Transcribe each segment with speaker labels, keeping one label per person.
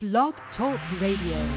Speaker 1: Blog Talk Radio.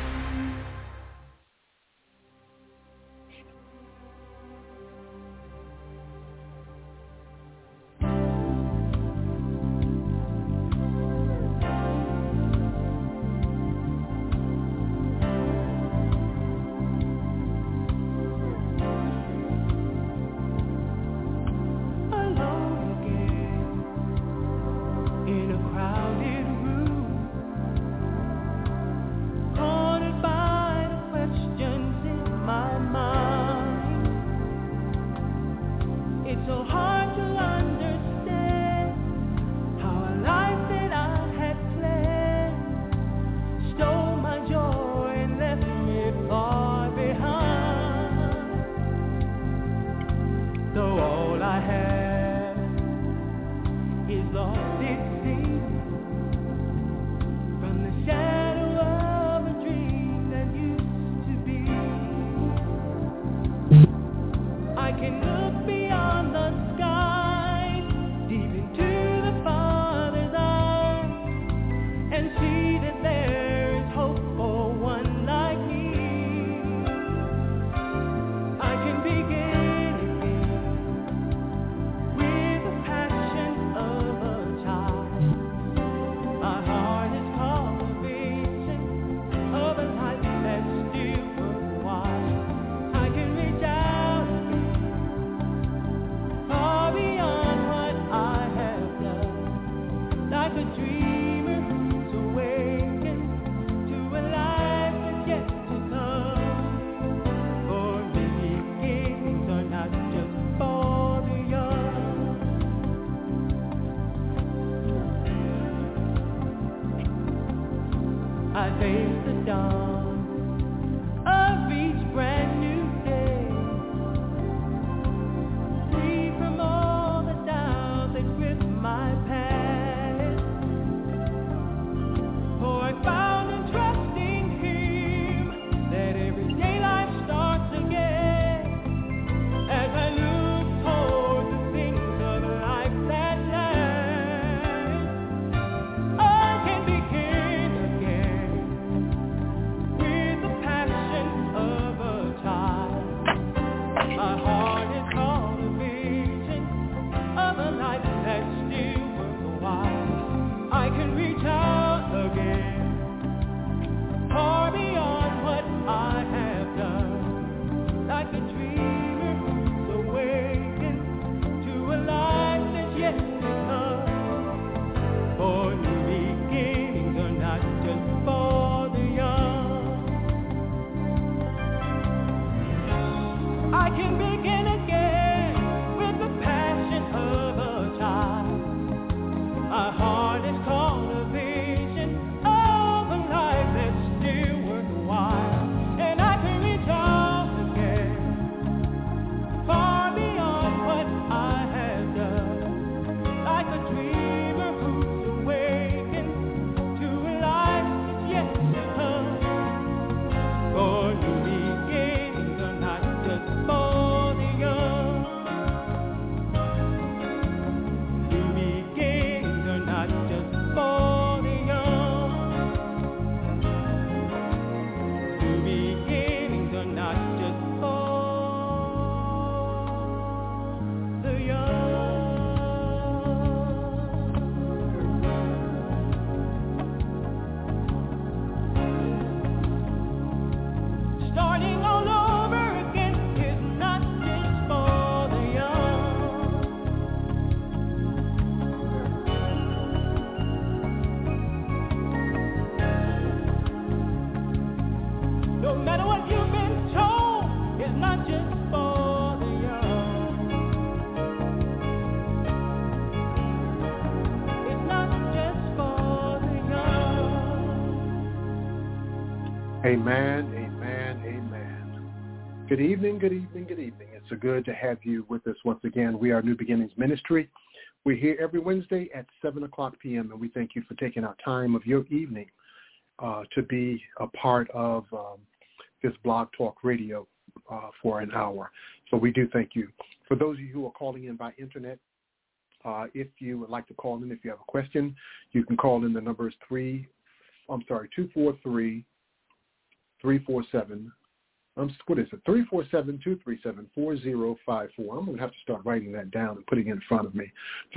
Speaker 2: Amen, amen, amen. Good evening, good evening, good evening. It's so good to have you with us once again. We are New Beginnings Ministry. We're here every Wednesday at 7 o'clock p.m., and we thank you for taking out time of your evening to be a part of this Blog Talk Radio for an hour. So we do thank you. For those of you who are calling in by internet, if you would like to call in, if you have a question, you can call in. The number is 243-347. What is it? 347-237-4054. I'm going to have to start writing that down and putting it in front of me.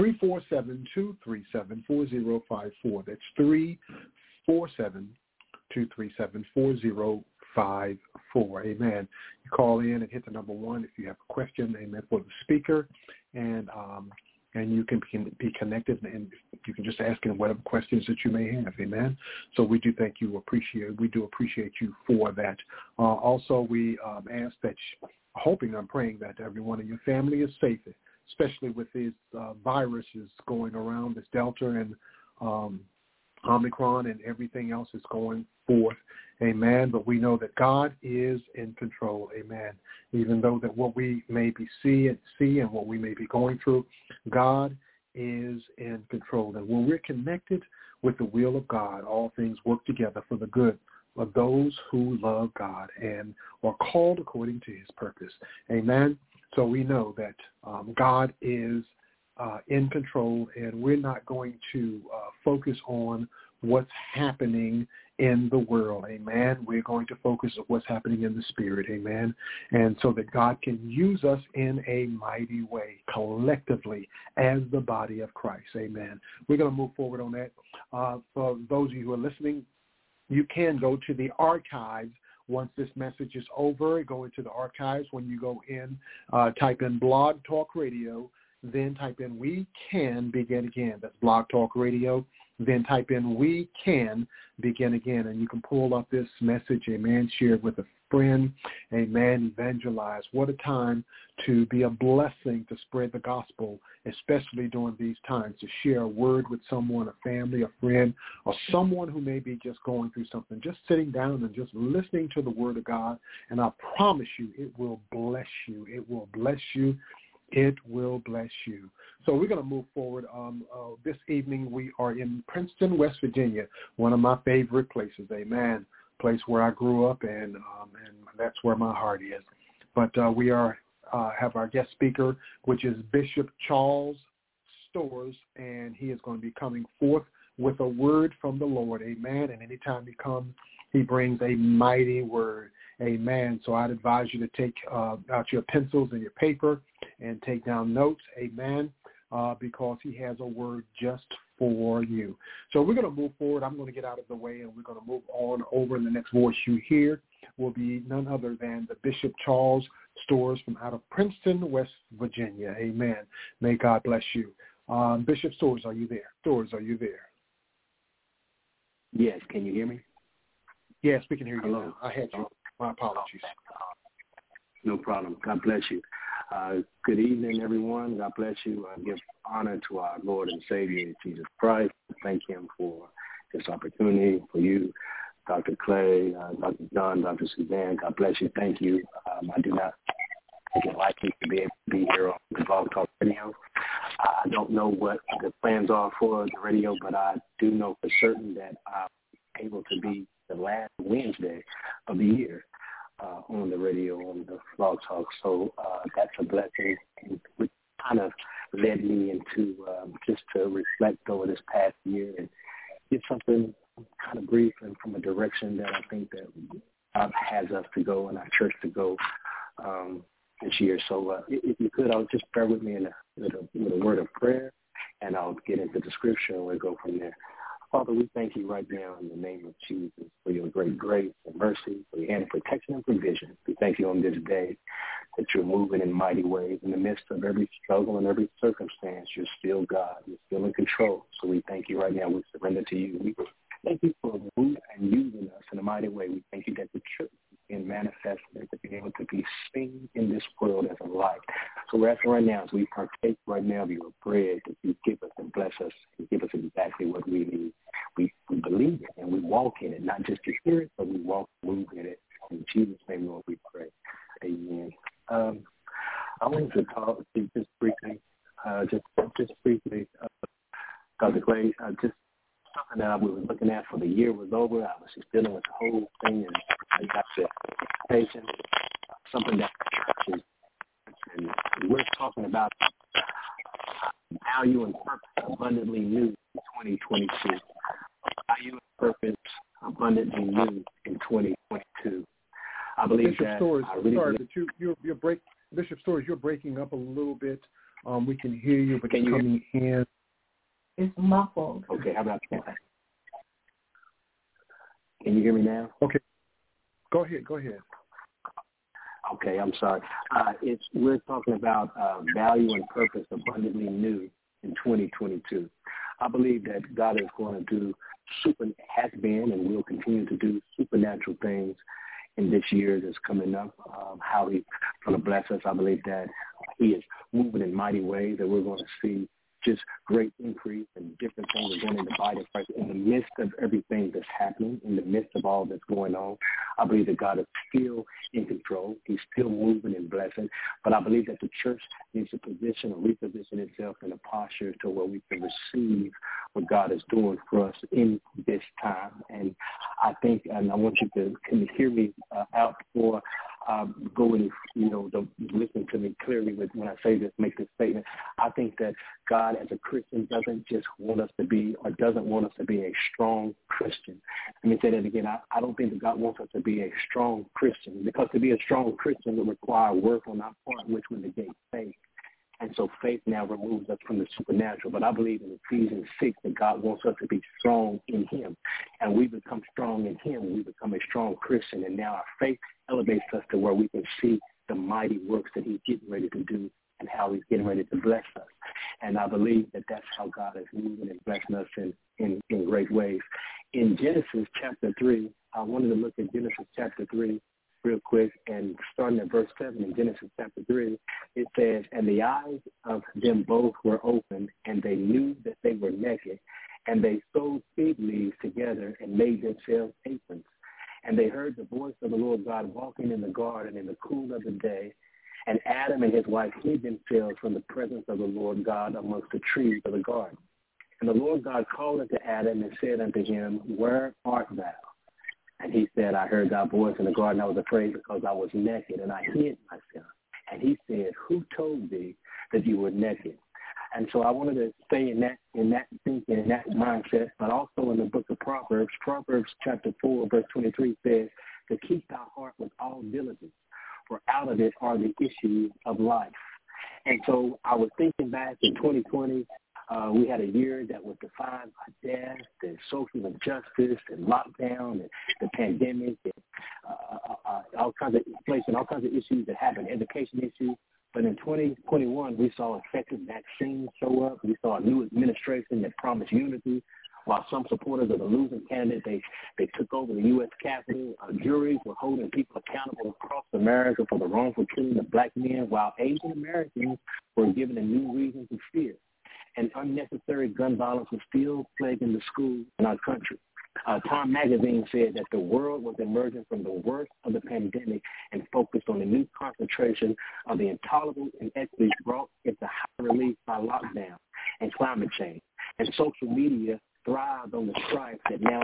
Speaker 2: 347-237-4054. That's 347-237-4054. Amen. You call in and hit the number 1 if you have a question, amen, for the speaker, and you can be connected, and you can just ask him whatever questions that you may have, amen. So we do thank you, we do appreciate you for that. Also, we ask that, I'm praying that everyone in your family is safe, especially with these viruses going around, this Delta and Omicron and everything else is going forth, amen. But we know that God is in control, amen. Even though that what we may be see and what we may be going through, God is in control. And when we're connected with the will of God, all things work together for the good of those who love God and are called according to his purpose, amen. So we know that God is in control, and we're not going to focus on what's happening in the world, amen. We're going to focus on what's happening in the spirit, amen, and so that God can use us in a mighty way collectively as the body of Christ, amen. We're going to move forward on that. For those of you who are listening, you can go to the archives. Once this message is over, go into the archives. When you go in, type in Blog Talk Radio, then type in We Can Begin Again. That's Blog Talk Radio. Then type in We Can Begin Again, and you can pull up this message, amen, share it with a friend, amen, evangelize. What a time to be a blessing, to spread the gospel, especially during these times, to share a word with someone, a family, a friend, or someone who may be just going through something, just sitting down and just listening to the word of God, and I promise you it will bless you. It will bless you. It will bless you. So we're going to move forward. This evening we are in Princeton, West Virginia, one of my favorite places, amen, place where I grew up, and that's where my heart is. But we have our guest speaker, which is Bishop Charles Storrs, and he is going to be coming forth with a word from the Lord, amen. And anytime he comes, he brings a mighty word, amen. So I'd advise you to take out your pencils and your paper and take down notes, amen, because he has a word just for you. So we're going to move forward. I'm going to get out of the way, and we're going to move on over. And the next voice you hear will be none other than the Bishop Charles Storrs from out of Princeton, West Virginia, amen. May God bless you. Bishop Storrs, are you there? Storrs, are you there?
Speaker 3: Yes, can you hear me?
Speaker 2: Yes, we can hear you.
Speaker 3: Hello.
Speaker 2: Now. I had you. My apologies.
Speaker 3: No problem. God bless you. Good evening, everyone. God bless you. I give honor to our Lord and Savior, Jesus Christ. Thank him for this opportunity, for you, Dr. Clay, Dr. John, Dr. Suzanne. God bless you. Thank you. I do not think it likely to be able to be here on the Blog Talk Radio. I don't know what the plans are for the radio, but I do know for certain that I'm able to be the last Wednesday of the year on the radio, on the Blog Talk. So that's a blessing, which kind of led me into just to reflect over this past year and get something kind of brief and from a direction that I think that God has us to go and our church to go this year. So if you could, I'll just bear with me with a word of prayer, and I'll get into the scripture and we'll go from there. Father, we thank you right now in the name of Jesus for your great grace and mercy, for your hand of protection and provision. We thank you on this day that you're moving in mighty ways. In the midst of every struggle and every circumstance, you're still God. You're still in control. So we thank you right now. We surrender to you. We thank you for moving and using us in a mighty way. We thank you that the church can manifest and to be able to be seen in this world as a light. So we're asking right now, as we partake right now of your bread, that you give us and bless us and give us exactly what we need. We believe it and we walk in it, not just to hear it, but we walk and move in it. In Jesus' name, Lord, we pray. Amen. I wanted to talk to you just briefly, Dr. Clay, just something that I was looking at for the year was over. I was just dealing with the whole thing, and I got to patient, something that the church is, and we're talking about value and purpose abundantly new in 2022. Value and purpose abundantly new in 2022. I believe
Speaker 2: Bishop
Speaker 3: that
Speaker 2: Storrs,
Speaker 3: I really
Speaker 2: sorry,
Speaker 3: believe,
Speaker 2: but Bishop Storrs, you're breaking up a little bit. We can hear you, but
Speaker 3: Can
Speaker 2: you're
Speaker 3: you
Speaker 2: coming in.
Speaker 1: It's muffled.
Speaker 3: Okay, how about that? Can you hear me now?
Speaker 2: Okay. Go ahead.
Speaker 3: Okay, I'm sorry. We're talking about value and purpose abundantly new in 2022. I believe that God is going to do has been and will continue to do supernatural things in this year that's coming up. How He's going to bless us. I believe that He is moving in mighty ways, that we're going to see just great increase and different things are going in the body of Christ in the midst of everything that's happening, in the midst of all that's going on. I believe that God is still in control. He's still moving and blessing. But I believe that the church needs to position or reposition itself in a posture to where we can receive what God is doing for us in this time. And I think, and I want you to can you hear me out for going, listen to me clearly when I say this, make this statement. I think that God as a Christian doesn't just want us to be or doesn't want us to be a strong Christian. Let me say that again. I don't think that God wants us to be a strong Christian, because to be a strong Christian would require work on our part, which would negate faith. And so faith now removes us from the supernatural. But I believe in Ephesians 6 that God wants us to be strong in Him. And we become strong in Him. We become a strong Christian. And now our faith elevates us to where we can see the mighty works that He's getting ready to do and how He's getting ready to bless us. And I believe that that's how God is moving and blessing us in great ways. In Genesis chapter 3, I wanted to look at Genesis chapter 3 real quick, and starting at verse 7 in Genesis chapter 3, it says, "And the eyes of them both were opened, and they knew that they were naked, and they sewed fig leaves together and made themselves aprons. And they heard the voice of the Lord God walking in the garden in the cool of the day, and Adam and his wife hid themselves from the presence of the Lord God amongst the trees of the garden. And the Lord God called unto Adam and said unto him, Where art thou? And he said, I heard thy voice in the garden. I was afraid because I was naked, and I hid myself. And he said, Who told thee that you were naked? And so I wanted to stay in that thinking, in that mindset, but also in the book of Proverbs. Proverbs chapter 4, verse 23 says, to keep thy heart with all diligence, for out of it are the issues of life. And so I was thinking back in 2020, we had a year that was defined by death and social injustice and lockdown and the pandemic and all kinds of inflation, all kinds of issues that happened, education issues. But in 2021, we saw effective vaccines show up. We saw a new administration that promised unity. While some supporters of the losing candidate, they took over the U.S. Capitol. Juries were holding people accountable across America for the wrongful killing of black men, while Asian Americans were given a new reason to fear. And unnecessary gun violence was still plaguing the schools in our country. Time magazine said that the world was emerging from the worst of the pandemic and focused on the new concentration of the intolerable inequities brought into high relief by lockdown and climate change. And social media thrived on the strife that now.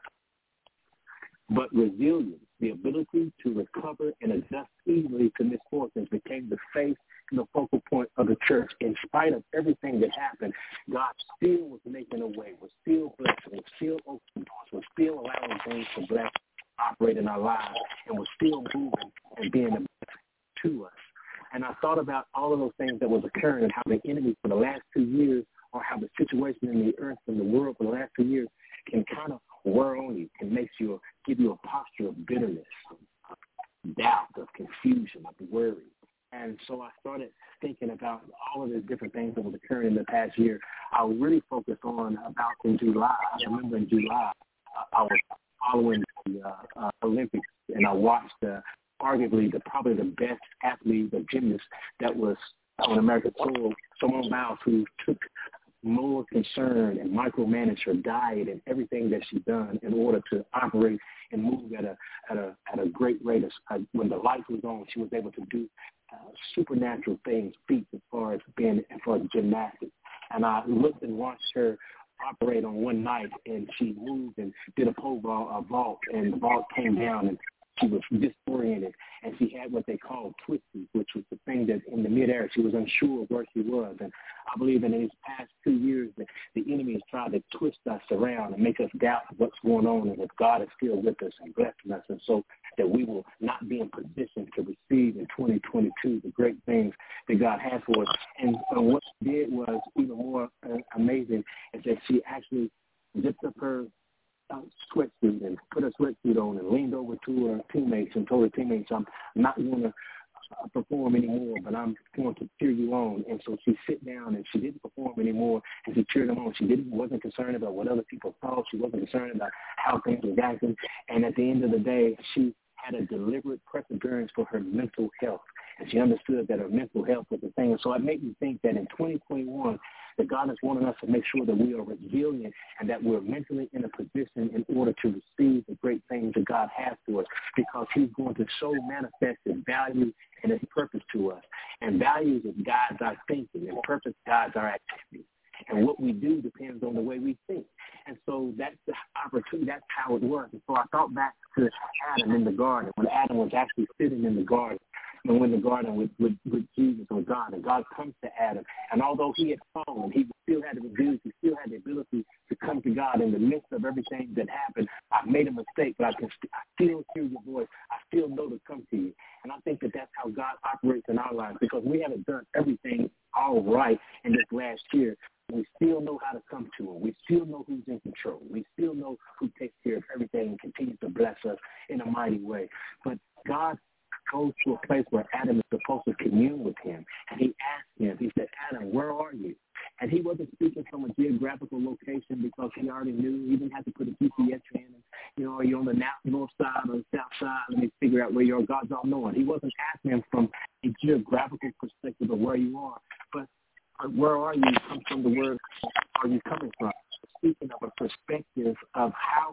Speaker 3: But resilience, the ability to recover and adjust easily to misfortunes, became the face and the focal point of the church. In spite of everything that happened, God still was making a way, was still blessing, was still opening doors, was still allowing things to bless, operate in our lives, and was still moving and being a blessing to us. And I thought about all of those things that was occurring and how the enemy for the last 2 years, or how the situation in the earth and the world for the last 2 years can kind of wear on you, can give you a posture of bitterness, of doubt, of confusion, of worry. And so I started thinking about all of the different things that was occurring in the past year. I really focused on about in July. I remember in July, I was following the Olympics, and I watched arguably probably the best athlete, the gymnast that was on American soil, Simone Biles, who took more concern and micromanage her diet and everything that she's done in order to operate and move at a great rate. When the light was on, she was able to do supernatural things, feats as far as gymnastics. And I looked and watched her operate on one night, and she moved and did a pole vault, and the vault came down, and she was disoriented, and she had what they call twisties, which was the thing that in the midair she was unsure of where she was. And I believe in these past 2 years that the enemy has tried to twist us around and make us doubt what's going on and that God is still with us and blessing us, and so that we will not be in position to receive in 2022 the great things that God has for us. And what she did was even more amazing is that she actually zipped up her sweatsuit and put her sweatsuit on and leaned over to her teammates and told her teammates, I'm not going to perform anymore, but I'm going to cheer you on. And so she sit down and she didn't perform anymore, and she cheered them on. She wasn't concerned about what other people thought. She wasn't concerned about how things were acting. And at the end of the day, she had a deliberate perseverance for her mental health. And she understood that her mental health was the thing. And so it made me think that in 2021, that God is wanting us to make sure that we are resilient and that we're mentally in a position in order to receive the great things that God has for us, because he's going to so manifest his value and his purpose to us. And values guides our thinking, and purpose guides our activity. And what we do depends on the way we think. And so that's the opportunity. That's how it works. And so I thought back to Adam in the garden, when Adam was actually sitting in the garden, and when the garden with Jesus or God, and God comes to Adam. And although he had fallen, he still had the ability, he still had the ability to come to God in the midst of everything that happened. I've made a mistake, but I still hear your voice. I still know to come to you. And I think that that's how God operates in our lives, because we haven't done everything all right in this last year. We still know how to come to him. We still know who's in control. We still know who takes care of everything and continues to bless us in a mighty way. But God goes to a place where Adam is supposed to commune with him. And he asked him, he said, Adam, where are you? And he wasn't speaking from a geographical location, because he already knew. He didn't have to put a GPS in. And, are you on the north side or the south side? Let me figure out where you are. God's all knowing. He wasn't asking him from a geographical perspective of where you are. But where are you comes from the word, are you coming from? Speaking of a perspective of how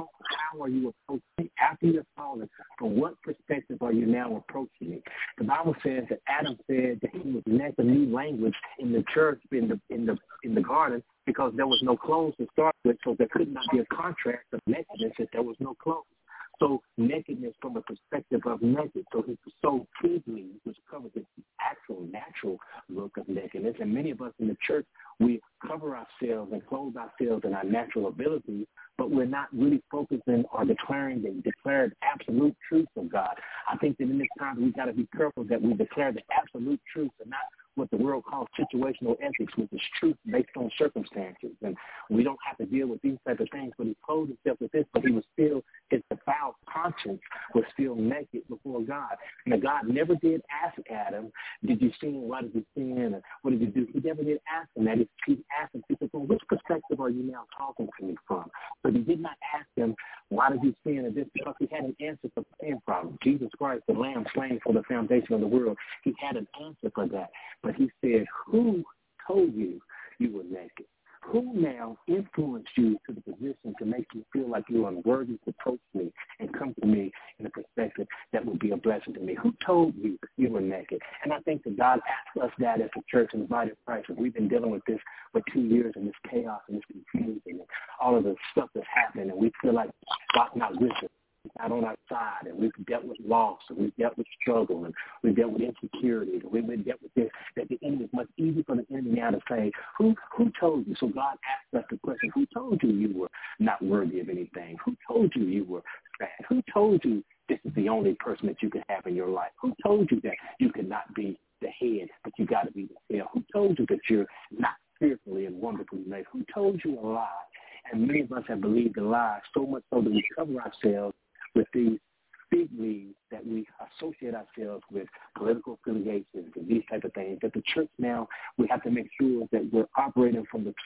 Speaker 3: are you approaching after you're fallen? From what perspective are you now approaching it? The Bible says that Adam said that he was next a new language in the church, in the garden, because there was no clothes to start with, so there could not be a contrast of nakedness if there was no clothes. So nakedness from a perspective of naked. So fig leaves, which covers the actual natural look of nakedness. And many of us in the church, we cover ourselves and clothe ourselves in our natural abilities, but we're not really focusing or declaring the declared absolute truth of God. I think that in this time we've got to be careful that we declare the absolute truth and not what the world calls situational ethics, which is truth based on circumstances. And we don't have to deal with these type of things, but he clothed himself with this, but he was still, his defiled conscience was still naked before God. And God never did ask Adam, did you sin? Why did you sin? And what did you do? He never did ask him that. He asked him, he said, well, which perspective are you now talking to me from? But he did not ask him, why did you sin? And this, because he had an answer for the same problem. Jesus Christ, the Lamb slain for the foundation of the world, he had an answer for that. But he said, who told you you were naked? Who now influenced you to the position to make you feel like you're unworthy to approach me and come to me in a perspective that would be a blessing to me? Who told you you were naked? And I think that God asked us that as a church in the body of Christ. And we've been dealing with this for 2 years, and this chaos and this confusion and all of the stuff that's happening, and we feel like God's not with us. Out on our side, and we've dealt with loss, and we've dealt with struggle, and we've dealt with insecurity, and we've dealt with this, that the enemy is much easier for the enemy now to say, who told you? So God asked us the question, who told you you were not worthy of anything? Who told you you were bad? Who told you this is the only person that you could have in your life? Who told you that you could not be the head, but you got to be the tail? Who told you that you're not fearfully and wonderfully made? Who told you a lie? And many of us have believed a lie, so much so that we cover ourselves with these fig leaves that we associate ourselves with political affiliations and these type of things. That the church now, we have to make sure that we're operating from the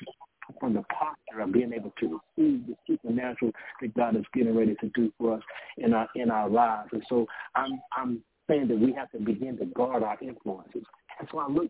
Speaker 3: posture of being able to receive the supernatural that God is getting ready to do for us in our lives. And so I'm saying that we have to begin to guard our influences. And so I look,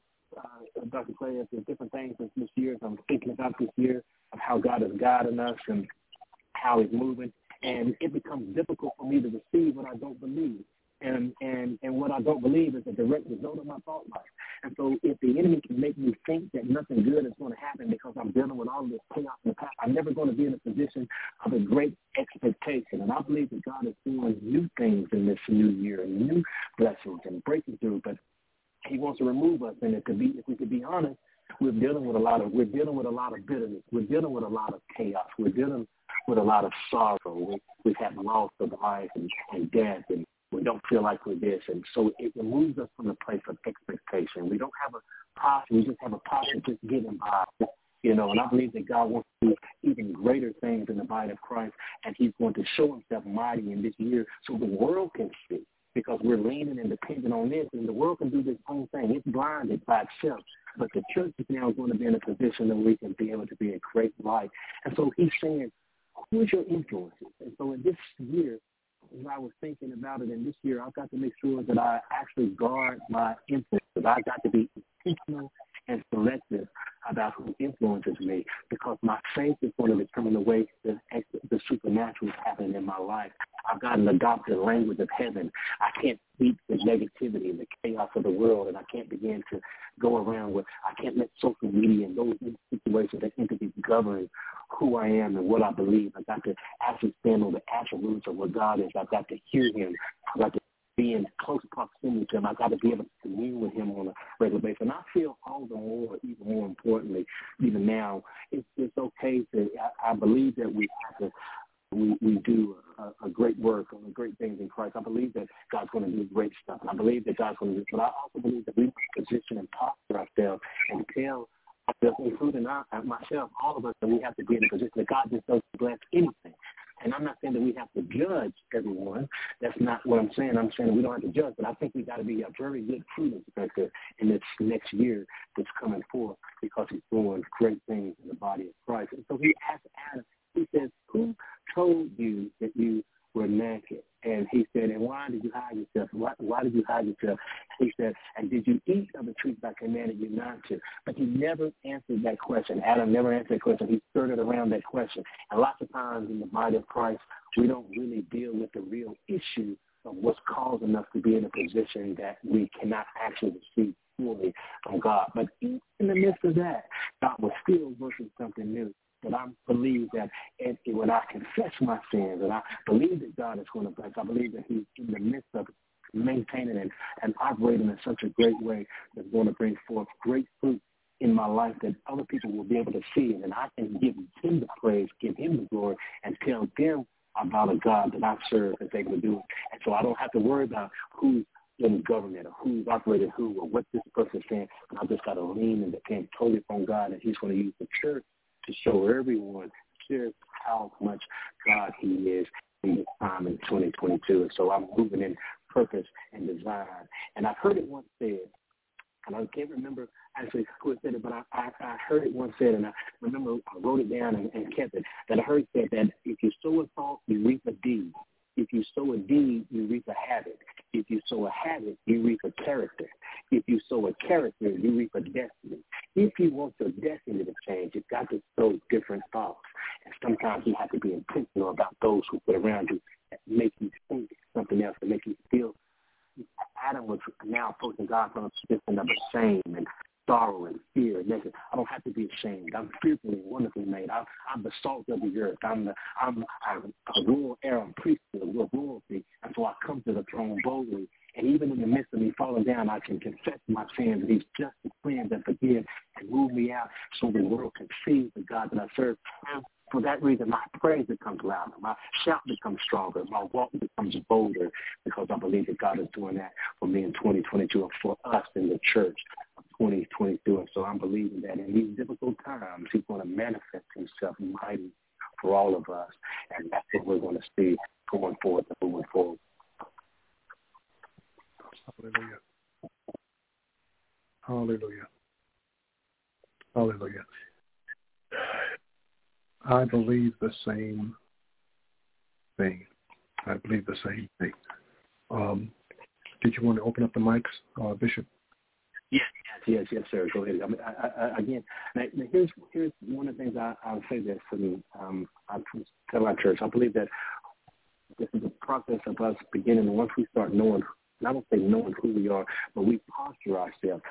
Speaker 3: Dr. Clay, at the different things this year, as I'm thinking about this year, of how God is guiding us and how he's moving. And it becomes difficult for me to receive what I don't believe. And what I don't believe is a direct result of my thought life. And so if the enemy can make me think that nothing good is going to happen because I'm dealing with all this chaos in the past, I'm never going to be in a position of a great expectation. And I believe that God is doing new things in this new year, new blessings and breaking through. But he wants to remove us. And if we could be honest, we're dealing with a lot of bitterness. We're dealing with a lot of chaos. We're dealing with a lot of sorrow. We've had loss of life and death, and we don't feel like we're this. And so it removes us from the place of expectation. We don't have a posture. We just have a posture just getting by. And I believe that God wants to do even greater things in the body of Christ, and he's going to show himself mighty in this year so the world can see, because we're leaning and depending on this, and the world can do this own thing. It's blinded by itself. But the church is now going to be in a position that we can be able to be a great light. And so he's saying, who's your influences? And so in this year, as I was thinking about it, in this year, I've got to make sure that I actually guard my influences. I've got to be intentional and selective about who influences me, because my faith is going to determine the way the supernatural is happening in my life. I've got to adopt the language of heaven. I can't speak the negativity and the chaos of the world, and I can't begin to go around with, I can't let social media and those situations and entities govern who I am and what I believe. I've got to actually stand on the attributes of what God is. I've got to hear him. I've got to be in close proximity to him. I've got to be able to commune with him on a regular basis. And I feel all the more, even more importantly, even now, it's okay to, I believe that we have to, we do a great work and great things in Christ. I believe that God's going to do great stuff. And I believe that God's going to do, but I also believe that we must position and posture ourselves and tell ourselves, including myself, all of us, that we have to be in a position that God just doesn't bless anything. And I'm not saying that we have to judge everyone. That's not what I'm saying. I'm saying that we don't have to judge, but I think we got to be a very good fruit inspector in this next year that's coming forth, because he's doing great things in the body of Christ. And so he asked Adam, he says, who told you that you were naked? And he said, and why did you hide yourself? Why did you hide yourself? He said, and did you eat of the tree that I commanded you not to? But he never answered that question. Adam never answered that question. He skirted around that question. And lots of times in the body of Christ, we don't really deal with the real issue of what's causing us to be in a position that we cannot actually receive fully from God. But in the midst of that, God was still working something new. But I believe that when I confess my sins, and I believe that God is going to bless, I believe that he's in the midst of maintaining and operating in such a great way that's going to bring forth great fruit in my life that other people will be able to see it. And I can give him the praise, give him the glory, and tell them about a God that I serve that's able to do it. And so I don't have to worry about who's in government or who's operating who or what this person's saying. And I just got to lean and depend totally on God, and he's going to use the church to show everyone just how much God he is in this time in 2022. And so I'm moving in purpose and design. And I've heard it once said, and I can't remember actually who said it, but I heard it once said, and I remember I wrote it down and kept it, that I heard it said that if you sow a thought, you reap a deed. If you sow a deed, you reap a habit. If you sow a habit, you reap a character. If you sow a character, you reap a destiny. If you want your destiny to change, you've got to sow different thoughts. And sometimes you have to be intentional about those who put around you that make you think something else, that make you feel. Adam was now approaching God from a position of shame and sorrow and fear and negative. I don't have to be ashamed. I'm fearfully and wonderfully made. I'm the salt of the earth. I'm a royal Aaron priesthood, royalty. And so I come to the throne boldly. And even in the midst of me falling down, I can confess my sins, and he's just to cleanse and forgive and move me out so the world can see the God that I serve. And for that reason, my praise becomes louder. My shout becomes stronger. My walk becomes bolder, because I believe that God is doing that for me in 2022 and for us in the church of 2022. And so I'm believing that in these difficult times, he's going to manifest himself mighty for all of us. And that's what we're going to see going forward and moving forward.
Speaker 2: Hallelujah. Hallelujah. Hallelujah. I believe the same thing. I believe the same thing. Did you want to open up the mics, Bishop?
Speaker 3: Yes, sir. Go ahead. Again, here's one of the things I'll say this, and I tell our church. I believe that this is a process of us beginning. Once we start knowing, I don't say knowing who we are, but we posture ourselves.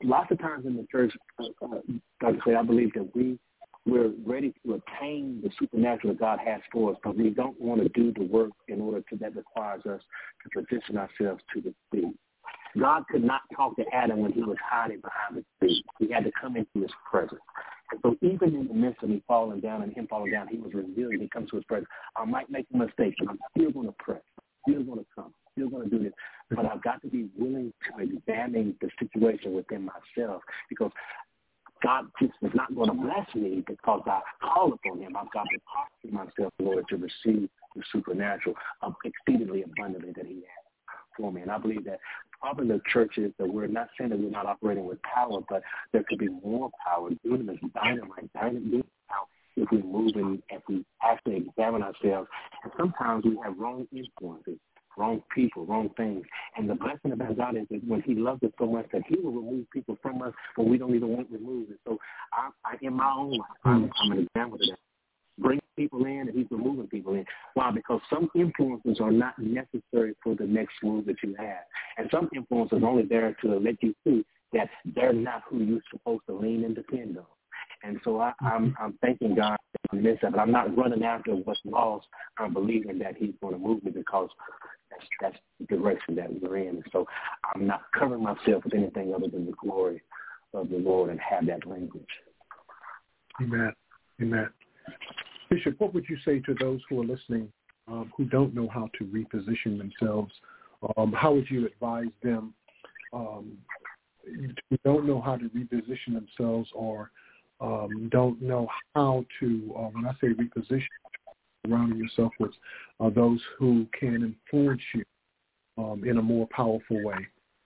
Speaker 3: lots of times in the church, Dr. Clay, I believe that we're ready to attain the supernatural that God has for us, but we don't want to do the work in order to that requires us to position ourselves to receive. God could not talk to Adam when he was hiding behind the tree. He had to come into his presence. And so even in the midst of me falling down and him falling down, he was resilient. He comes to his presence. I might make a mistake, but I'm still going to pray. I'm still going to come. I'm still going to do this. But I've got to be willing to examine the situation within myself, because God just is not going to bless me because I call upon him. I've got to posture myself in order to receive the supernatural exceedingly abundantly that he has for me. And I believe that probably the churches that we're not saying that we're not operating with power, but there could be more power, dunamis, dynamite power, if we move and if we actually examine ourselves. And sometimes we have wrong influences, wrong people, wrong things. And the blessing about God is that when he loves us so much that he will remove people from us when we don't even want removed. And so I in my own life, I'm an example of that. Bring people in, and he's removing people in. Why? Because some influences are not necessary for the next move that you have. And some influences are only there to let you see that they're not who you're supposed to lean and depend on. And so I'm thanking God in this, but I'm not running after what's lost. I'm believing that he's going to move me because that's the direction that we're in. And so I'm not covering myself with anything other than the glory of the Lord and have that language.
Speaker 2: Amen. Amen. Bishop, what would you say to those who are listening who don't know how to reposition themselves? How would you advise them who don't know how to reposition themselves or don't know how to, when I say reposition, surrounding yourself with those who can influence you in a more powerful way?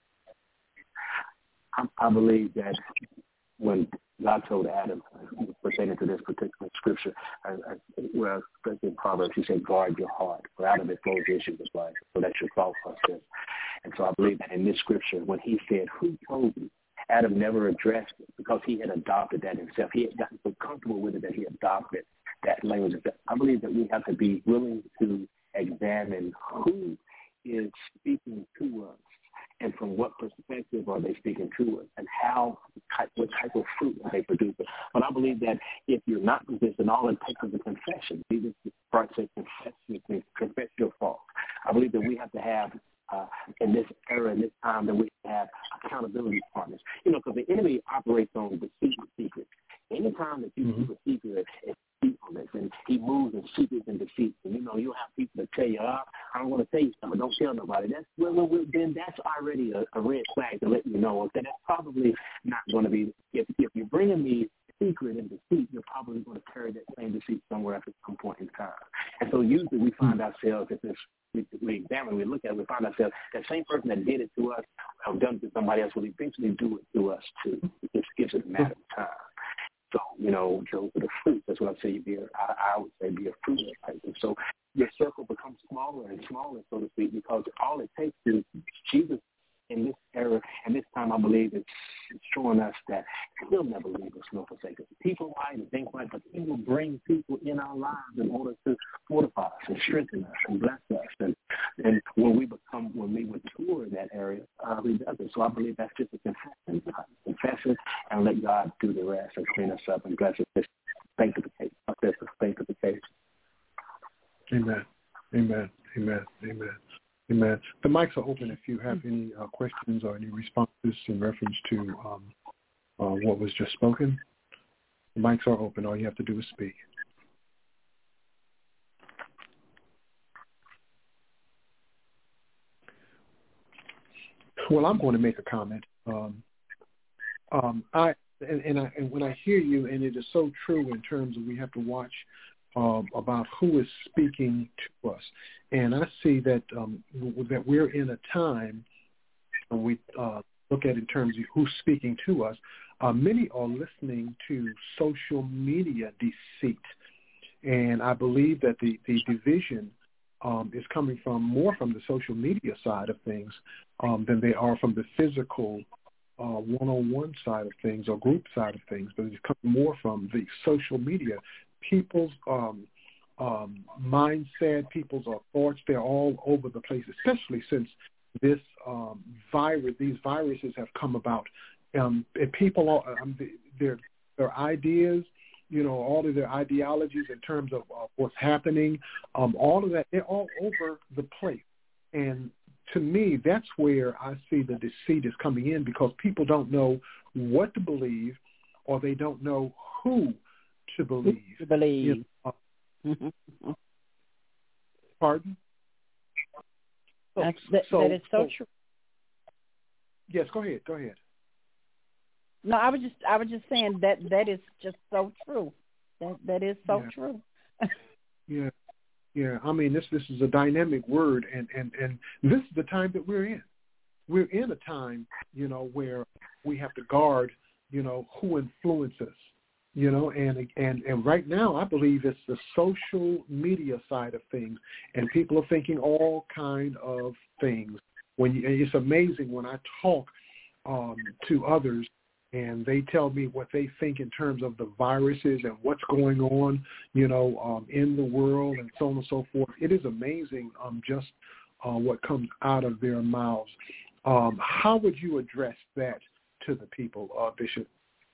Speaker 3: I believe that when God told Adam, pertaining to this particular scripture, well, especially in Proverbs, he said, guard your heart, for out of it flows the issues of life. So that's your thought process. And so I believe that in this scripture, when he said, who told you? Adam never addressed it because he had adopted that himself. He had gotten so comfortable with it that he adopted that language. I believe that we have to be willing to examine who is speaking to us and from what perspective are they speaking to us and what type of fruit are they producing. But I believe that if you're not consistent, all it takes is a confession. Jesus Christ said, confess your fault. I believe that we have to have in this era, in this time, that we have accountability partners. Because the enemy operates on deceit and secrets. Anytime that you keep a secret, it's deceitfulness, and he moves in secrets and deceit. And you'll have people that tell you, I don't want to tell you something, don't tell nobody. Then that's already a red flag to let you know that that's probably not going to be. If you're bringing me secret and deceit, you're probably going to carry that same deceit somewhere at some point in time. And so usually we find ourselves, if we examine, we look at it, we find ourselves, that same person that did it to us or done it to somebody else will eventually do it to us too. It just gives it a matter of time. So, those are the fruits. That's what I say. I would say be a fruit type. And so your circle becomes smaller and smaller, so to speak, because all it takes is Jesus in this era and this time. I believe it's showing us that he'll never leave us nor forsake us. People might and things like, but he will bring people in our lives in order to fortify us and strengthen us and bless us. And when we mature in that area, he does it. So I believe that's just a confession. Confess it and let God do the rest and clean us up and bless us. Sanctification. Process of sanctification.
Speaker 2: Amen. Amen. Amen. Amen. Amen. The mics are open if you have any questions or any responses in reference to what was just spoken. The mics are open. All you have to do is speak. Well, I'm going to make a comment. And when I hear you, and it is so true in terms of we have to watch about who is speaking to us. And I see that that we're in a time when we look at in terms of who's speaking to us. Many are listening to social media deceit. And I believe that the division is coming more from the social media side of things than they are from the physical one-on-one side of things or group side of things, but it's coming more from the social media. People's mindset, people's thoughts, they're all over the place, especially since these viruses have come about And people are their ideas, all of their ideologies in terms of what's happening, all of that, they're all over the place. And to me, that's where I see the deceit is coming in, because people don't know what to believe, or they don't know who to believe. Pardon?
Speaker 4: That is so true.
Speaker 2: Yes, go ahead.
Speaker 4: No, I was just saying that is just so true. That is so true.
Speaker 2: Yeah. I mean, this is a dynamic word, and this is the time that we're in. We're in a time, where we have to guard, who influences, and right now I believe it's the social media side of things, and people are thinking all kind of things. It's amazing when I talk to others, and they tell me what they think in terms of the viruses and what's going on, in the world and so on and so forth. It is amazing just what comes out of their mouths. How would you address that to the people, Bishop?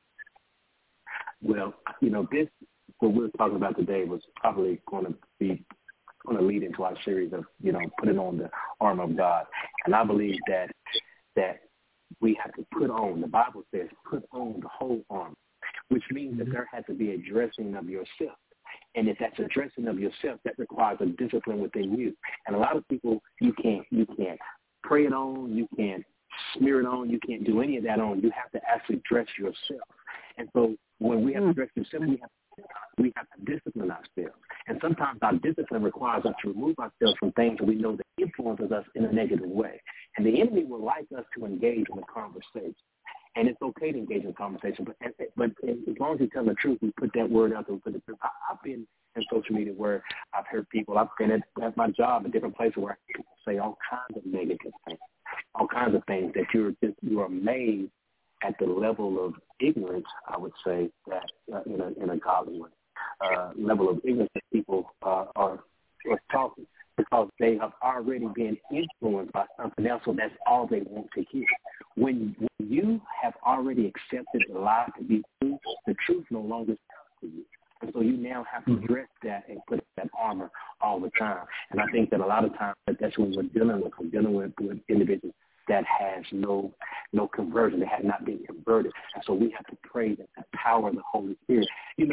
Speaker 3: Well, this, what we're talking about today, was probably going to lead into our series of, putting on the armor of God. And I believe that we have to put on, the Bible says, put on the whole armor, which means that there has to be a dressing of yourself. And if that's a dressing of yourself, that requires a discipline within you. And a lot of people, you can't pray it on, you can't smear it on, you can't do any of that on. You have to actually dress yourself. And so when we have to dress yourself, we have to discipline ourselves. And sometimes our discipline requires us to remove ourselves from things that we know that influences us in a negative way. And the enemy would like us to engage in a conversation. And it's okay to engage in a conversation, but as long as you tell the truth, we put that word out there. I've been in social media where I've heard people, I've been at my job in different places where people say all kinds of negative things, all kinds of things that you're amazed at the level of ignorance, I would say, that in a godly way, level of ignorance that people are talking, because they have already been influenced by something else, so that's all they want to hear. When you have already accepted the lie to be true, the truth no longer comes to you. And so you now have to dress that and put that armor all the time. And I think that a lot of times that's what we're dealing with. We're dealing with individuals that has no conversion. They have not been converted. And so we have to pray that the power of the Holy Spirit.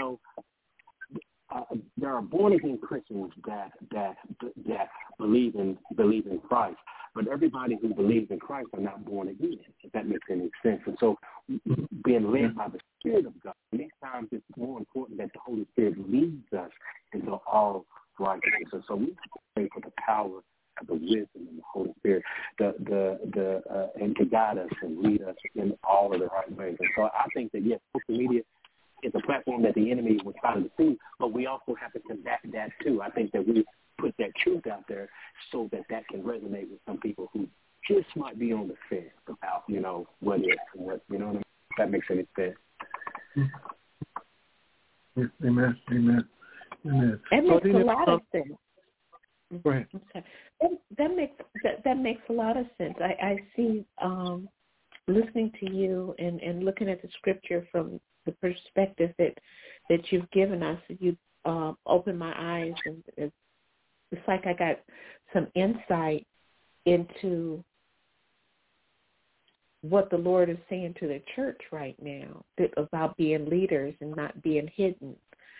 Speaker 3: There are born-again Christians that believe in Christ, but everybody who believes in Christ are not born again, if that makes any sense. And so being led by the Spirit of God, many times it's more important that the Holy Spirit leads us into all righteousness. And so we have to pray for the power of the wisdom and the Holy Spirit and to guide us and lead us in all of the right ways. And so I think that, yes, social media is a platform that the enemy will try to deceive, but we also have to combat that too. I think that we put that truth out there so that can resonate with some people who just might be on the fence about, what is and what, what I mean? If that makes any sense.
Speaker 2: Amen.
Speaker 1: That makes a lot of sense.
Speaker 2: Go ahead.
Speaker 1: Okay. That makes a lot of sense. I see, listening to you and looking at the scripture from the perspective that you've given us, you opened my eyes, and it's like I got some insight into what the Lord is saying to the church right now about being leaders and not being hidden,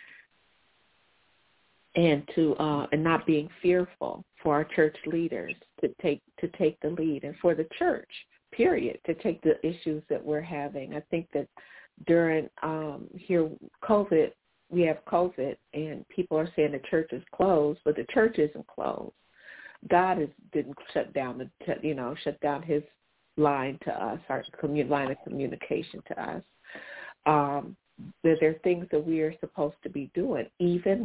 Speaker 1: and and not being fearful for our church leaders to take the lead, and for the church, period, to take the issues that we're having. I think that during COVID, we have COVID, and people are saying the church is closed, but the church isn't closed. God didn't shut down His line to us, our line of communication to us. There are things that we are supposed to be doing, even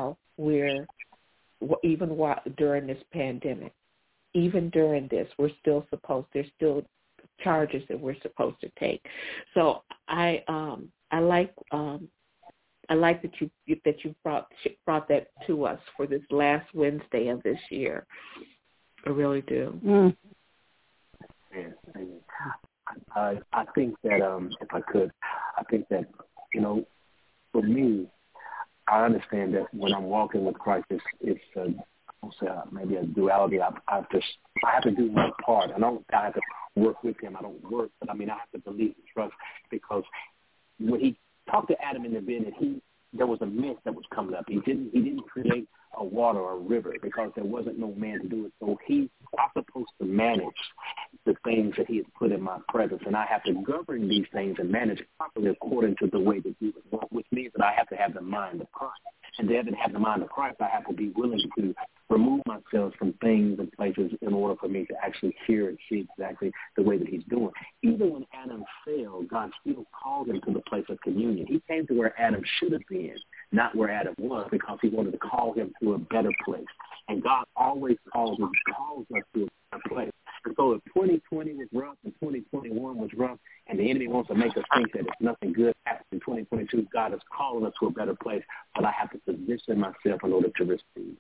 Speaker 1: during this pandemic. Even during this, there's still charges that we're supposed to take. So I like that you brought that to us for this last Wednesday of this year. I really do.
Speaker 3: I think that if I could, I think that, for me, I understand that when I'm walking with Christ, it's maybe a duality. I have to do my part. I have to work with him. I don't work, but I have to believe and trust, because when he talked to Adam in the beginning, there was a myth that was coming up. He didn't create a water or a river because there wasn't no man to do it. So I'm supposed to manage the things that he has put in my presence, and I have to govern these things and manage it properly according to the way that he would want, which means that I have to have the mind of Christ. And to have the mind of Christ, I have to be willing to remove myself from things and places in order for me to actually hear and see exactly the way that he's doing. Even when Adam failed, God still called him to the place of communion. He came to where Adam should have been, not where Adam was, because he wanted to call him to a better place. And God always calls us to a better place. And so if 2020 was rough and 2021 was rough, and the enemy wants to make us think that it's nothing good happening in 2022, God is calling us to a better place, but I have to position myself in order to receive.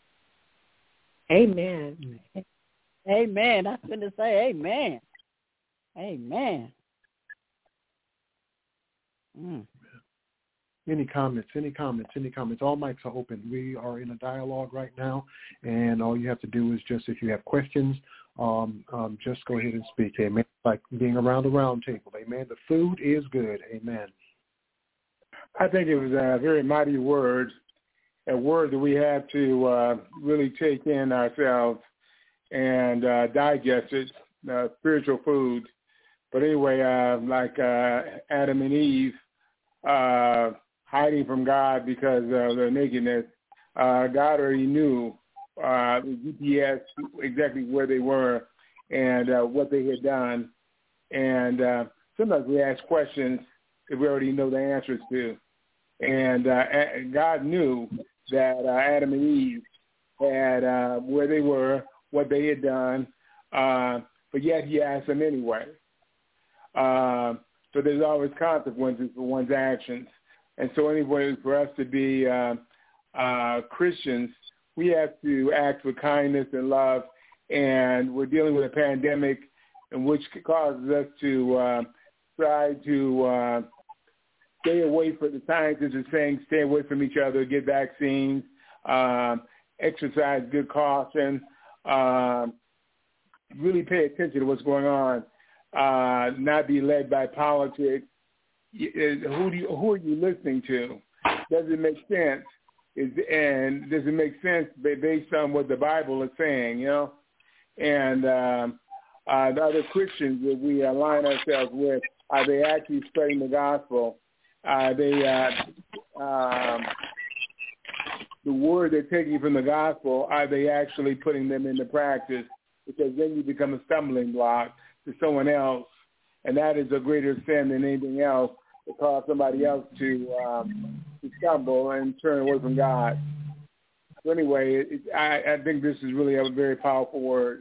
Speaker 1: Amen.
Speaker 4: Amen. I was going to say amen. Amen.
Speaker 2: Any comments? All mics are open. We are in a dialogue right now, and all you have to do is just, if you have questions, just go ahead and speak. Amen. Like being around the round table. Amen. The food is good. Amen.
Speaker 5: I think it was a very mighty word, a word that we have to really take in ourselves and digest it, spiritual food. But anyway, like Adam and Eve, hiding from God because of their nakedness, God already knew GPS exactly where they were and what they had done. And sometimes we ask questions that we already know the answers to. And God knew that Adam and Eve had where they were, what they had done, but yet he asked them anyway. So there's always consequences for one's actions. And so anyway, for us to be Christians, we have to act with kindness and love. And we're dealing with a pandemic in which causes us to try to stay away from the scientists are saying, stay away from each other, get vaccines, exercise good caution, really pay attention to what's going on, not be led by politics. Who are you listening to? Does it make sense? And does it make sense based on what the Bible is saying, And the other Christians that we align ourselves with, are they actually spreading the gospel? Are they the word they're taking from the gospel, are they actually putting them into practice? Because then you become a stumbling block to someone else, and that is a greater sin than anything else, to cause somebody else to stumble and turn away from God. So anyway, I think this is really a very powerful word.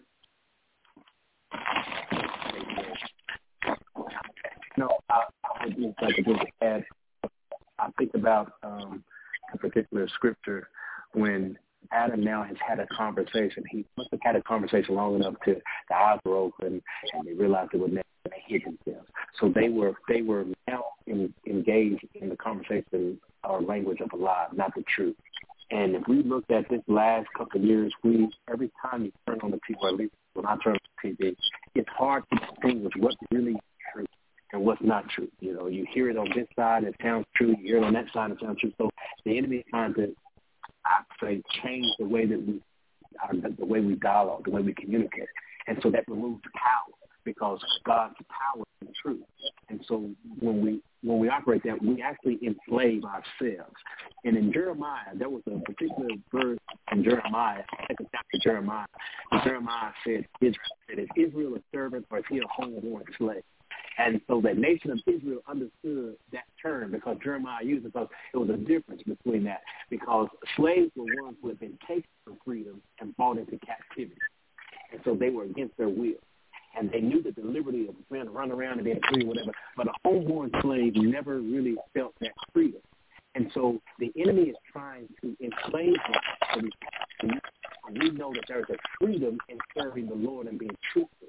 Speaker 3: I think about a particular scripture when Adam now has had a conversation. He must have had a conversation long enough to the eyes were open and they realized they would never hit themselves. So they were now engaged in the conversation or language of a lie, not the truth. And if we looked at this last couple of years, every time you turn on the TV, or at least when I turn on the TV, it's hard to distinguish what's really true and what's not true. You hear it on this side, it sounds true. You hear it on that side, it sounds true. So the enemy is trying to, I'd say, change the way that we dialogue, the way we communicate. And so that removes power, because God's power is truth. And so when we operate that, we actually enslave ourselves. And in Jeremiah, there was a particular verse in Jeremiah, second chapter of Jeremiah. And Jeremiah said, is Israel a servant or is he a homeborn slave? And so the nation of Israel understood that term because Jeremiah used it, because it was a difference between that. Because slaves were ones who had been taken from freedom and brought into captivity. And so they were against their will. And they knew that the liberty of being to run around and being free or whatever, but a homeborn slave never really felt that freedom. And so the enemy is trying to enslave us. We know that there is a freedom in serving the Lord and being truthful.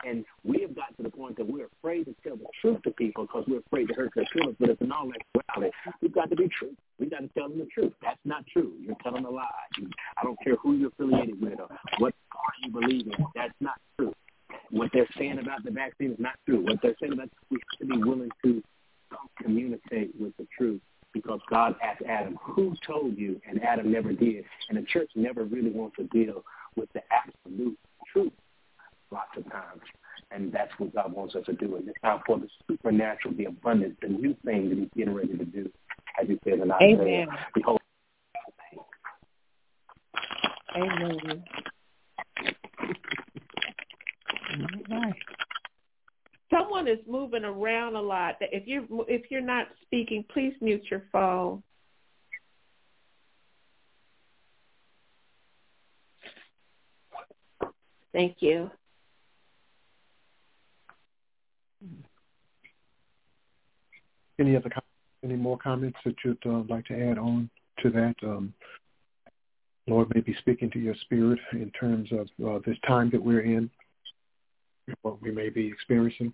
Speaker 3: And we have gotten to the point that we're afraid to tell the truth to people because we're afraid to hurt their feelings. But it's in all actuality, we've got to be true. We've got to tell them the truth. That's not true. You're telling a lie. I don't care who you're affiliated with or what party you believe in. That's not true. What they're saying about the vaccine is not true. What they're saying about we have to be willing to communicate with the truth because God asked Adam, who told you? And Adam never did. And the church never really wants to deal with the absolute truth lots of times. And that's what God wants us to do. And it's time for the supernatural, the abundance, the new thing that he's getting ready to do, as he says in Isaiah.
Speaker 1: Amen.
Speaker 3: Behold.
Speaker 1: Amen. Someone is moving around a lot. If you're not speaking, please mute your phone. Thank you.
Speaker 2: Any more comments that you'd like to add on to that? Lord may be speaking to your spirit in terms of this time that we're in, what we may be experiencing.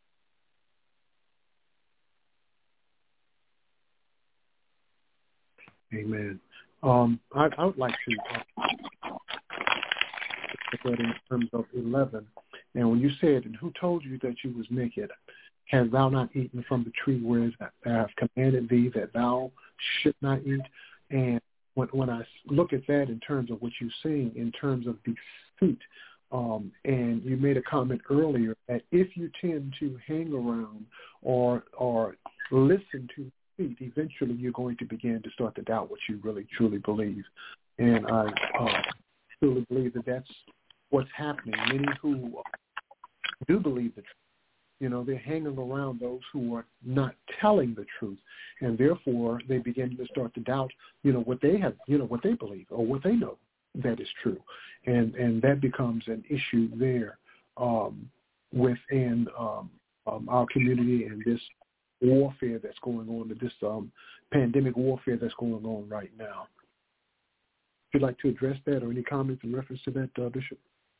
Speaker 2: Amen. I would like to put that in terms of 11. And when you said, and who told you that you was naked? Hast thou not eaten from the tree whereas I have commanded thee that thou should not eat? And when I look at that in terms of what you're saying, in terms of deceit, and you made a comment earlier that if you tend to hang around or listen to deceit, eventually you're going to begin to start to doubt what you really truly believe. And I truly believe that that's what's happening. Many who do believe the truth, they're hanging around those who are not telling the truth, and therefore they begin to start to doubt, what they have, what they believe or what they know that is true, and that becomes an issue there within our community and this warfare that's going on, this pandemic warfare that's going on right now. Would you like to address that or any comments in reference to that, Bishop?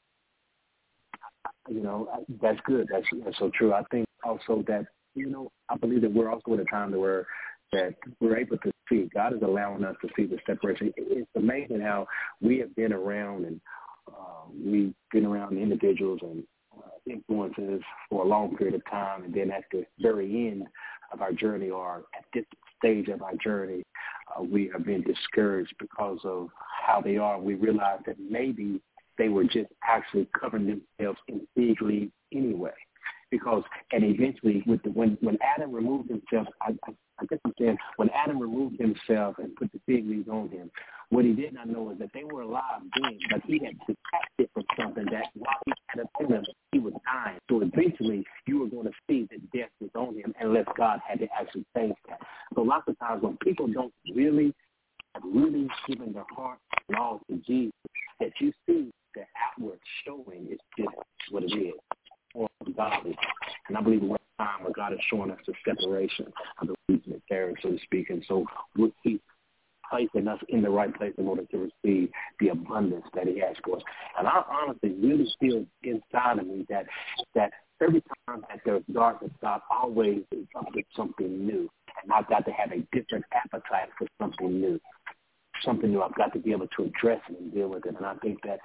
Speaker 3: That's good. That's so true. I think also that, I believe that we're also at a time that we're able to see. God is allowing us to see the separation. It's amazing how we have been around and we've been around individuals and influences for a long period of time. And then at the very end of our journey or at this stage of our journey, we have been discouraged because of how they are. We realize that maybe they were just actually covering themselves in fig leaves anyway. And eventually, when Adam removed himself, I guess I'm saying, when Adam removed himself and put the fig leaves on him, what he did not know is that they were alive beings, but he had detached it from something that while he had upon him, he was dying. So eventually, you were going to see that death was on him unless God had to actually change that. So lots of times when people don't really given their heart and all to Jesus, that you see the outward showing is just what it is, or godly. And I believe we're at a time where God is showing us the separation of the wheat and the tares, so to speak. And so we'll keep placing us in the right place in order to receive the abundance that he has for us. And I honestly really feel inside of me that every time that there's darkness, God always is up to something new. And I've got to have a different appetite for something new. Something new. I've got to be able to address it and deal with it. And I think that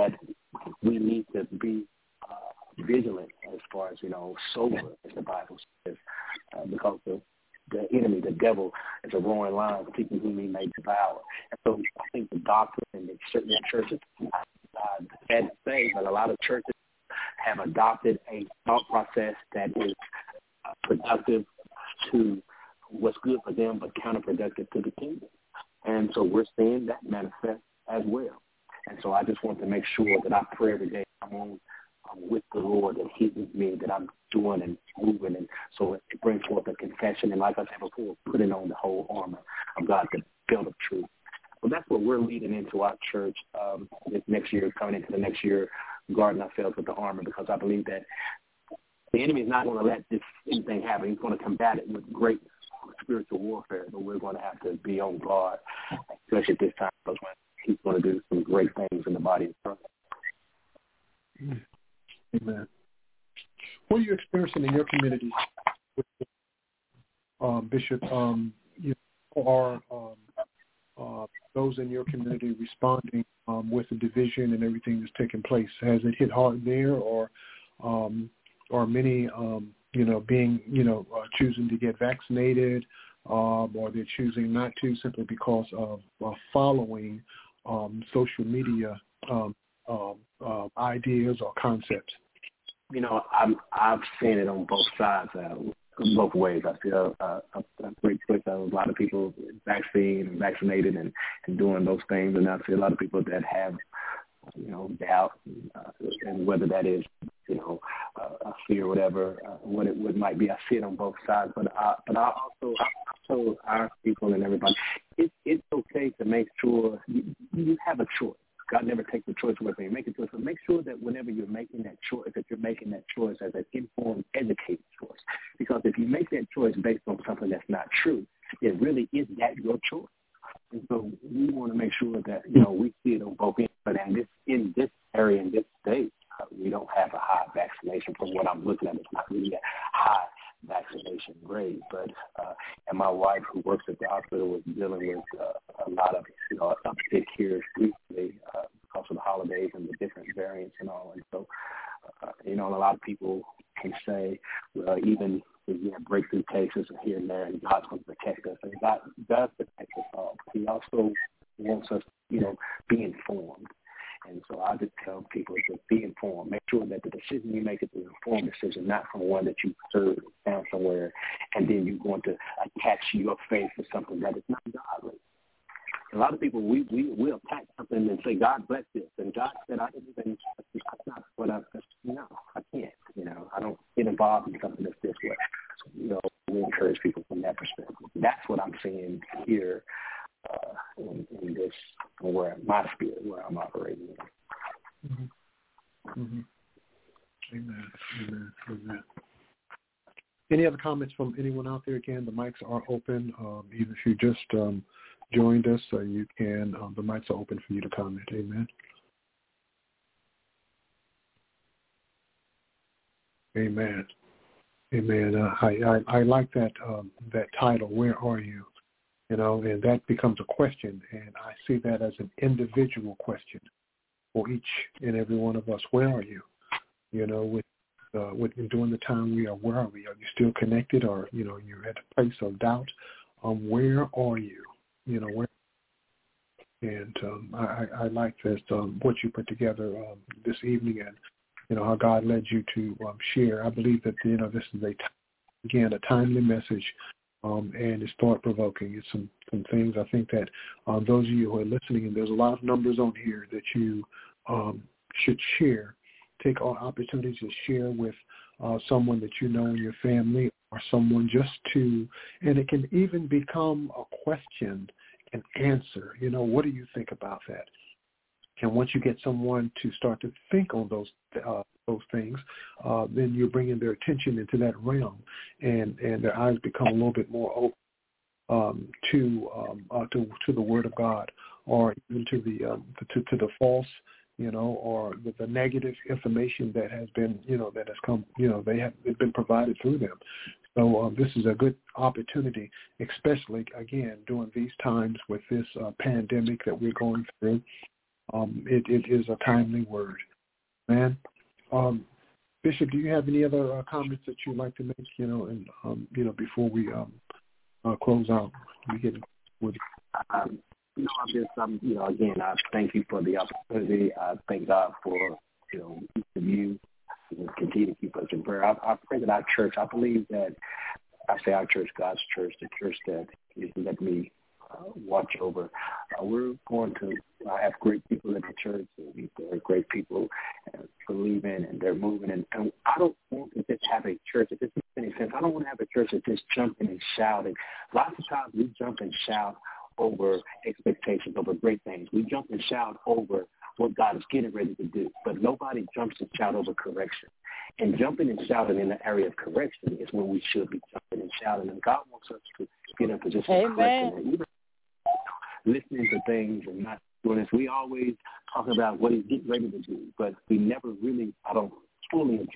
Speaker 3: we need to be vigilant as far as, sober, as the Bible says, because the enemy, the devil, is a roaring lion, seeking whom he may devour. And so I think the doctrine and certain churches, sad to say, but a lot of churches have adopted a thought process that is productive to what's good for them, but counterproductive to the kingdom. And so we're seeing that manifest as well. And so I just want to make sure that I pray every day I'm with the Lord, that he's with me, that I'm doing and moving. And so it brings forth a confession. And like I said before, putting on the whole armor of God, the belt of truth. So that's what we're leading into our church this next year, coming into the next year, guarding ourselves with the armor, because I believe that the enemy is not going to let this anything happen. He's going to combat it with great spiritual warfare, but we're going to have to be on guard, especially at this time, because he's going to do some great things in the body of Christ.
Speaker 2: Amen. what are you experiencing in your community, Bishop? Are those in your community responding with the division and everything that's taking place? Has it hit hard there, or are many, being, choosing to get vaccinated, or they're choosing not to simply because of following social media ideas or concepts?
Speaker 3: I've seen it on both sides, both ways. I feel a great push of a lot of people vaccinated and doing those things, and I see a lot of people that have doubt, and whether that is a fear or whatever, what it might be. I see it on both sides, but I also our people and everybody, it's okay to make sure you have a choice. God never takes the choice away from you. Make a choice, but make sure that whenever you're making that choice, that you're making that choice as an informed, educated choice. Because if you make that choice based on something that's not true, it really is that your choice. And so we want to make sure that, we see it on both ends. But in this area, in this state, we don't have a high vaccination. From what I'm looking at, it's not really a high vaccination rate. But and my wife, who works at the hospital, was dealing with a lot of uptick here recently because of the holidays and the different variants and all. And so, a lot of people can say, well, even if we have breakthrough cases here and there, and God's going to protect us, and God does protect us all. He also wants us, be informed. And so I just tell people to be informed. Make sure that the decision you make is an informed decision, not from one that you heard found somewhere, and then you're going to attach your faith to something that is not godly. A lot of people, we attach something and say, God bless this. And God said, I that's not what I can't. I don't get involved in something that's this way. So, we encourage people from that perspective. That's what I'm seeing here in this, where my spirit, where I'm operating in.
Speaker 2: Mm-hmm. Mm-hmm. Amen. Any other comments from anyone out there? Again, the mics are open. Even if you just joined us, you can. The mics are open for you to comment. Amen. Amen. I like that title. Where are you? And that becomes a question, and I see that as an individual question for each and every one of us. Where are you? With during the time we are, where are we? Are you still connected, or you're at a place of doubt? Where are you? Where? And I like this what you put together this evening, and how God led you to share. I believe that this is a timely message. And it's thought-provoking. It's some things I think that those of you who are listening, and there's a lot of numbers on here that you should share. Take all opportunities to share with someone that you know in your family, or someone and it can even become a question and answer. What do you think about that? And once you get someone to start to think on those things, then you're bringing their attention into that realm, and their eyes become a little bit more open to the Word of God, or even to the false, or the negative information that has been, that has come, it's been provided through them. So this is a good opportunity, especially again during these times with this pandemic that we're going through. It is a timely word, man. Bishop, do you have any other comments that you'd like to make? And before we close out, we get with.
Speaker 3: Again, I thank you for the opportunity. I thank God for each of you. Continue to keep us in prayer. I pray that our church. I believe that I say our church, God's church, the church that is let me watch over. We're going to have great people in the church. There are great people believing, and they're moving. And I don't want to just have a church, if this makes any sense, I don't want to have a church that's just jumping and shouting. Lots of times we jump and shout over expectations, over great things. We jump and shout over what God is getting ready to do. But nobody jumps and shout over correction. And jumping and shouting in the area of correction is when we should be jumping and shouting. And God wants us to get in a position of correction. And even listening to things and not doing this. We always talk about what he's getting ready to do, but we never really, I don't fully address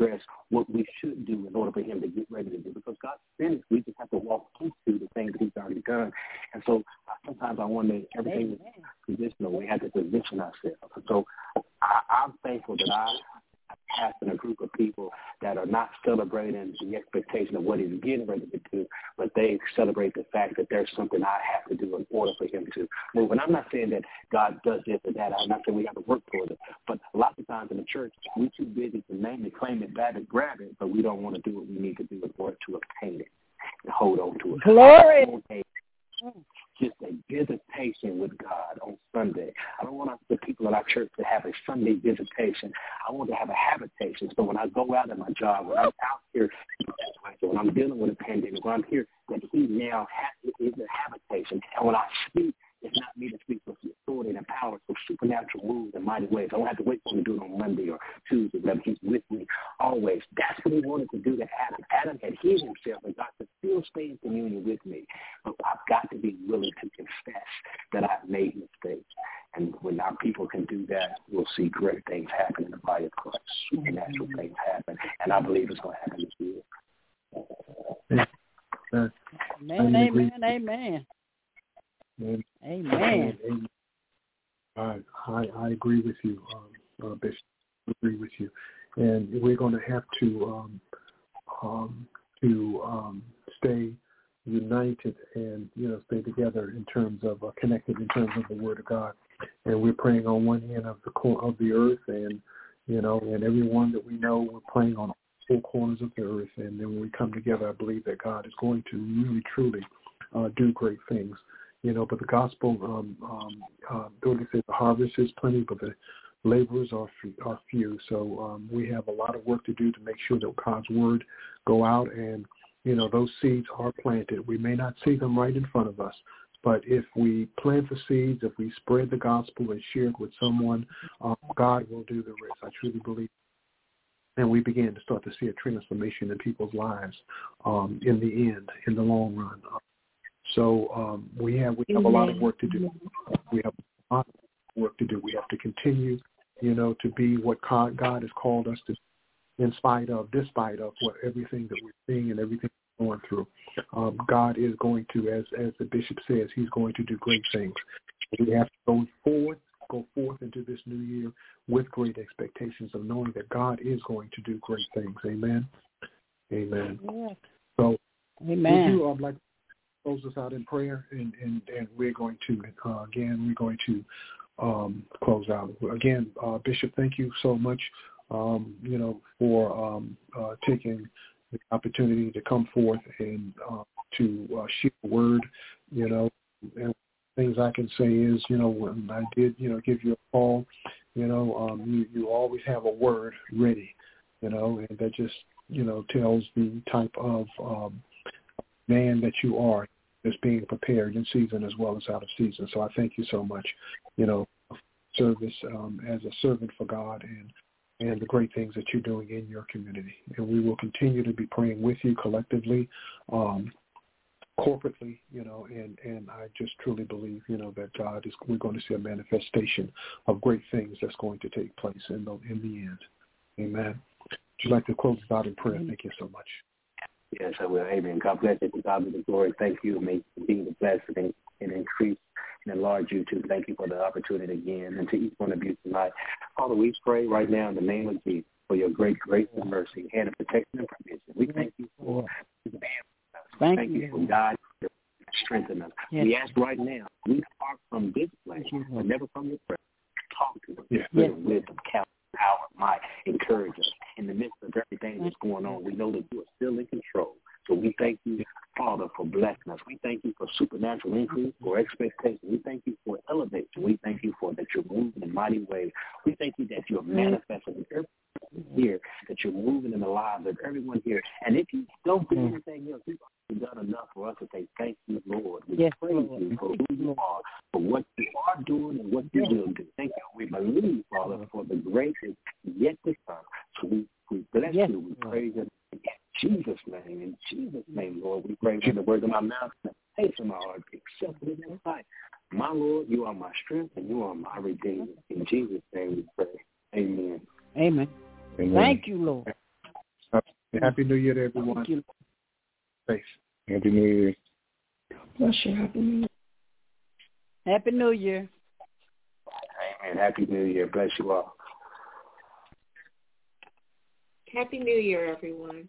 Speaker 3: what we should do in order for him to get ready to do. Because God's finished. We just have to walk into the things that he's already done. And so sometimes I wonder, everything is positional. We have to position ourselves. And so I'm thankful that I have in a group of people that are not celebrating the expectation of what he's getting ready to do, but they celebrate the fact that there's something I have to do in order for him to move. And I'm not saying that God does this or that. I'm not saying we have to work towards it. But a lot of times in the church, we're too busy to name it, claim it, grab it, but we don't want to do what we need to do in order to obtain it and hold on to it.
Speaker 4: Glory.
Speaker 3: Just a visitation with God on Sunday. I don't want the people in our church to have a Sunday visitation. I want to have a habitation. So when I go out at my job, when I'm out here, when I'm dealing with a pandemic, when I'm here, that he now is a habitation. And when I speak, it's not me to speak with authority and power, so supernatural moves in mighty ways. I don't have to wait for him to do it on Monday or Tuesday, but he's with me always. That's what he wanted to do to Adam. Adam had hid himself, and God could still stay in communion with me. But I've got to be willing to confess that I've made mistakes. And when our people can do that, we'll see great things happen in the body of Christ. Supernatural things happen, and I believe it's going to happen this year.
Speaker 4: Amen, amen, amen. Amen.
Speaker 2: I agree with you, Bishop. I agree with you, and we're going to have to stay united and stay together in terms of connected in terms of the Word of God. And we're praying on one end of the earth, and and everyone that we know, we're praying on all corners of the earth. And then when we come together, I believe that God is going to really truly do great things. But the gospel, though they say the harvest is plenty, but the laborers are few. So we have a lot of work to do to make sure that God's word go out, and those seeds are planted. We may not see them right in front of us, but if we plant the seeds, if we spread the gospel and share it with someone, God will do the rest. I truly believe. And we begin to start to see a transformation in people's lives in the end, in the long run. So we have a lot of work to do. We have a lot of work to do. We have to continue, to be what God has called us to, despite of what everything that we're seeing and everything we're going through. God is going to, as the bishop says, he's going to do great things. We have to go forth into this new year with great expectations of knowing that God is going to do great things. Amen. Amen.
Speaker 4: Yes.
Speaker 2: So,
Speaker 4: amen.
Speaker 2: I'd like to close us out in prayer, and we're going to close out. Again, Bishop, thank you so much, for taking the opportunity to come forth and to share the word, and things I can say is, when I did, give you a call, you always have a word ready, and that just, tells the type of man that you are, is being prepared in season as well as out of season. So I thank you so much, service as a servant for God and the great things that you're doing in your community. And we will continue to be praying with you collectively, corporately, and I just truly believe, that we're going to see a manifestation of great things that's going to take place in the end. Amen. Would you like to close us out in prayer? Thank you so much.
Speaker 3: Yes, I will. Amen. God bless you. To God be the glory. Thank you. May you continue to bless and increase and enlarge you too. Thank you for the opportunity again. And to each one of you tonight, Father, we pray right now in the name of Jesus for your great grace and mercy, hand of protection and provision. We thank you for being with us. Thank you for God strengthening us. Yes. We ask right now, we depart from this place, but never from your presence. Talk to us. Yes. Wisdom, counsel, power, might, encourage us. In the midst of everything that's going on, we know that you are still in control. So we thank you, Father, for blessing us. We thank you for supernatural increase, for expectation. We thank you for elevation. We thank you for that you're moving in mighty ways. We thank you that you're manifesting in everyone here, that you're moving in the lives of everyone here. And if you don't do anything else, you've already done enough for us to say thank you, Lord. We praise you for who you are, for what you are doing and what you will do. Thank you. We believe, Father, for the grace is yet to come. So we bless you. We praise you. In Jesus' name, Lord, we pray for the words of my mouth and the face of my heart be accepted in your sight. My Lord, you are my strength and you are my redeemer. In Jesus' name we pray. Amen.
Speaker 4: Amen. Thank you, Lord.
Speaker 2: Happy New Year to everyone.
Speaker 4: Thank you.
Speaker 2: Thanks.
Speaker 5: Happy New Year.
Speaker 6: Bless you. Happy New Year.
Speaker 4: Happy New Year.
Speaker 3: Amen. Happy New Year. Bless you all.
Speaker 1: Happy New Year, everyone.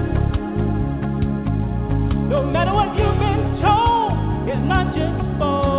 Speaker 7: No matter what you've been told, it's not just for